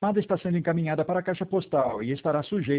chamada está sendo encaminhada para a caixa postal e estará sujeita